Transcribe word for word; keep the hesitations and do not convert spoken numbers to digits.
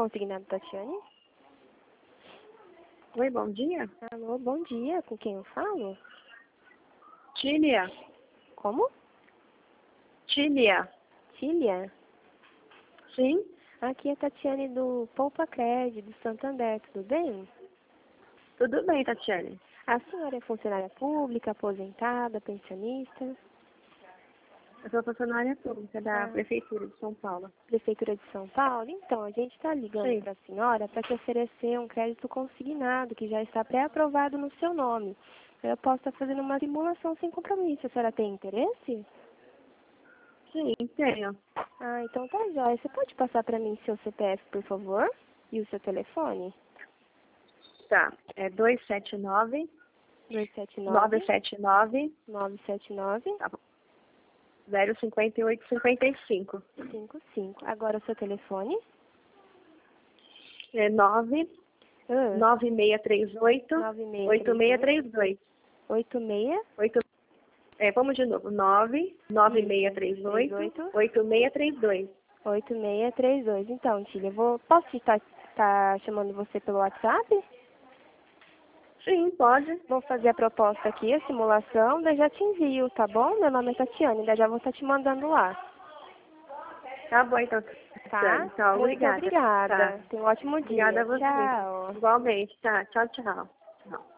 consignado, Tatiane? Oi, bom dia. Alô, bom dia. Com quem eu falo? Tília. Como? Tília. Tília? Sim? Aqui é a Tatiane do Poupa Crédito, do Santander, tudo bem? Tudo bem, Tatiane. A senhora é funcionária pública, aposentada, pensionista? Eu sou funcionária pública da Ah. Prefeitura de São Paulo. Prefeitura de São Paulo? Então, a gente está ligando Sim. para a senhora para te oferecer um crédito consignado, que já está pré-aprovado no seu nome. Eu posso estar fazendo uma simulação sem compromisso. A senhora tem interesse? Sim, tenho. Ah, então tá jóia. Você pode passar para mim seu C P F, por favor? E o seu telefone? Tá. É dois sete nove, dois sete nove, nove sete nove, nove sete nove, tá bom, zero cinco oito cinco cinco. cinco cinco. Agora o seu telefone? É nove, Ah, nove seis três oito, nove seis oito seis três dois. oito seis Oito, é, vamos de novo. nove, nove seis três oito, oito seis três dois. oito seis três dois. Então, Tília, eu vou, posso estar tá chamando você pelo WhatsApp? Sim, pode. Vou fazer a proposta aqui, a simulação, daí já te envio, tá bom? Meu nome é Tatiane, daí já vou estar te mandando lá. Tá bom, então. Tá? Tchau, Muito obrigada. obrigada. Tá. Tenha um ótimo dia. Obrigada a você. Tchau. Igualmente, tá? Tchau, tchau. Tchau.